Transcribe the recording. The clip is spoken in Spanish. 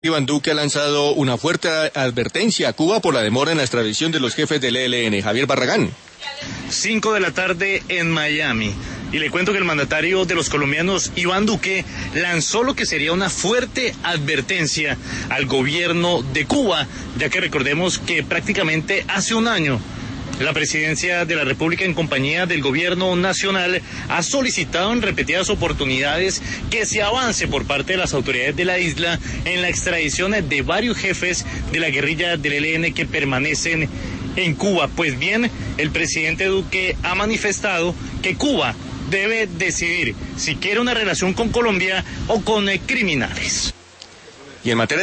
Iván Duque ha lanzado una fuerte advertencia a Cuba por la demora en la extradición de los jefes del ELN. Javier Barragán. 5 de la tarde en Miami. Y le cuento que el mandatario de los colombianos, Iván Duque, lanzó lo que sería una fuerte advertencia al gobierno de Cuba, ya que recordemos que prácticamente hace un año la presidencia de la República, en compañía del gobierno nacional, ha solicitado en repetidas oportunidades que se avance por parte de las autoridades de la isla en la extradición de varios jefes de la guerrilla del ELN que permanecen en Cuba. Pues bien, el presidente Duque ha manifestado que Cuba debe decidir si quiere una relación con Colombia o con criminales. Y en materia